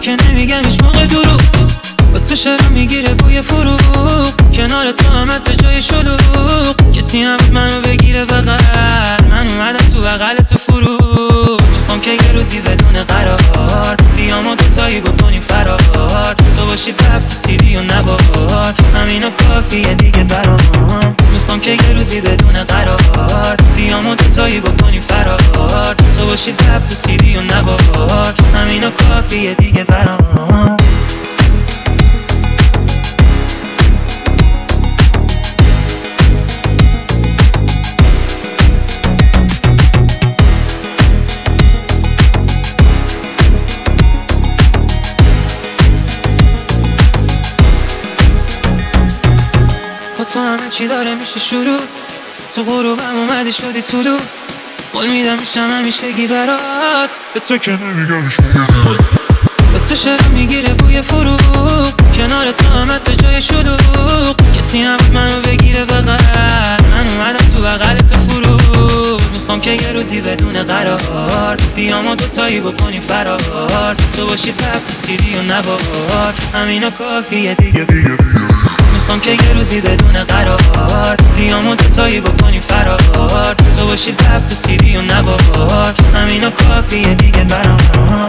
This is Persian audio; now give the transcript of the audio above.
که نمیگمش موقع دروغ. با تو شب میگیره بوی فروغ، کنار تو هم حتی جای شلوغ. کسی نبود منو بگیره بغل، من اومدم تو بغل تو فرو. میخوام که یه روزی بدون قرار بیام و دوتایی بکنیم فرار. تو باشی ضبط سیدی و نوار، همینو کافیه دیگه برام. میخوام که یه روزی بدون قرار بیام و دوتایی بکنیم فرار. تو باشی ضبط سیدی و نوار، همینو کافیه دیگه برام. تو همه چی داره میشه شروع، تو غروبم اومدی شدی طلوع. قول میدم میشم همیشگی برات، به تو که نمیگمش با تو شب میگیره بوی فروغ، کنار تو هم حتی جای شلوغ. کسی نبود منو بگیره بغل، من اومدم تو بغل تو فرو. میخوام که یه روزی بدون قرار بیام و دوتایی بکنیم فرار. تو باشی ضبط سیدی و نوار، همینو کافیه دیگه. میخوام که یه روزی بدون قرار بیام و دوتایی بکنیم فرار. تو باشی ضبط سیدی و نوار، همینو کافیه دیگه برام.